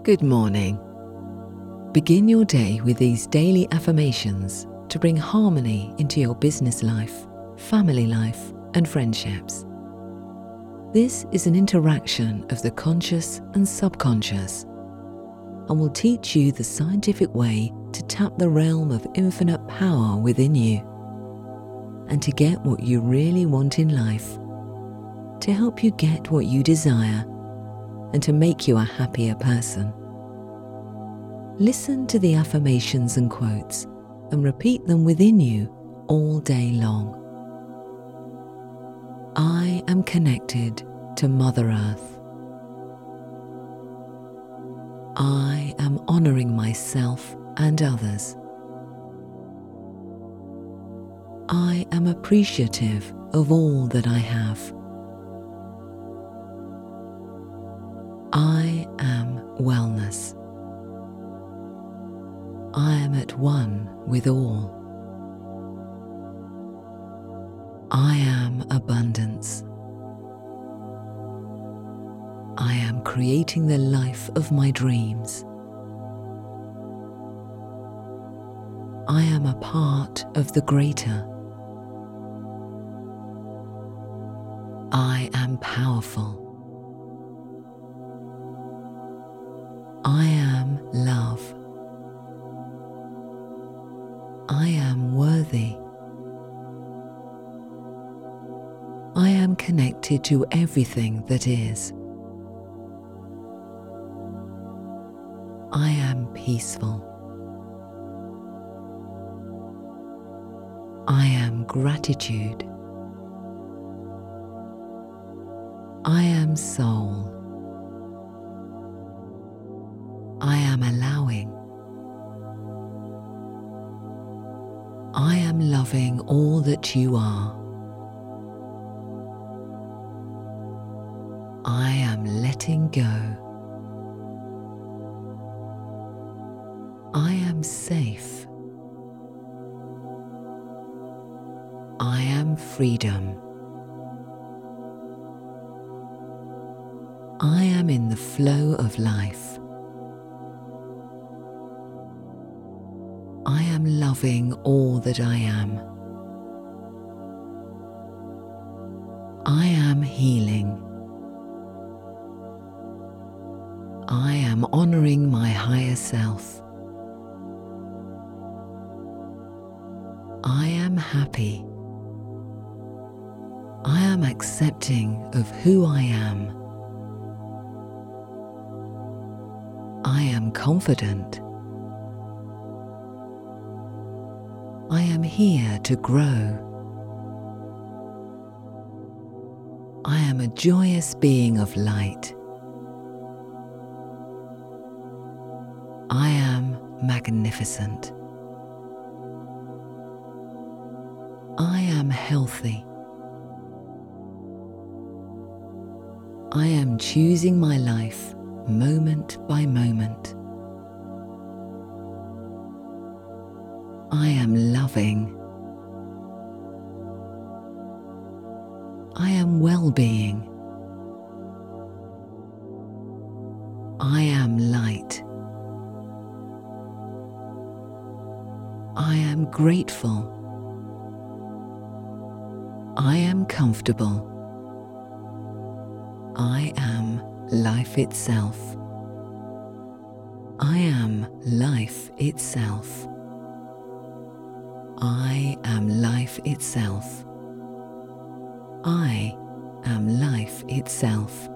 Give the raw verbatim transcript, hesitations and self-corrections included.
Good morning. Begin your day with these daily affirmations to bring harmony into your business life, family life, and friendships. This is an interaction of the conscious and subconscious and will teach you the scientific way to tap the realm of infinite power within you and to get what you really want in life, to help you get what you desire and to make you a happier person. Listen to the affirmations and quotes and repeat them within you all day long. I am connected to Mother Earth. I am honoring myself and others. I am appreciative of all that I have. I am wellness. I am at one with all. I am abundance. I am creating the life of my dreams. I am a part of the greater. I am powerful. I am love. I am worthy. I am connected to everything that is. I am peaceful. I am gratitude. I am soul. I am allowing. I am loving all that you are. I am letting go. I am safe. I am freedom. I am in the flow of life. I am loving all that I am. I am healing. I am honoring my higher self. I am happy. I am accepting of who I am. I am confident. I am here to grow. I am a joyous being of light. I am magnificent. I am healthy. I am choosing my life moment by moment. I am loving. I am well-being. I am light. I am grateful. I am comfortable. I am life itself. I am life itself. I am life itself. I am life itself.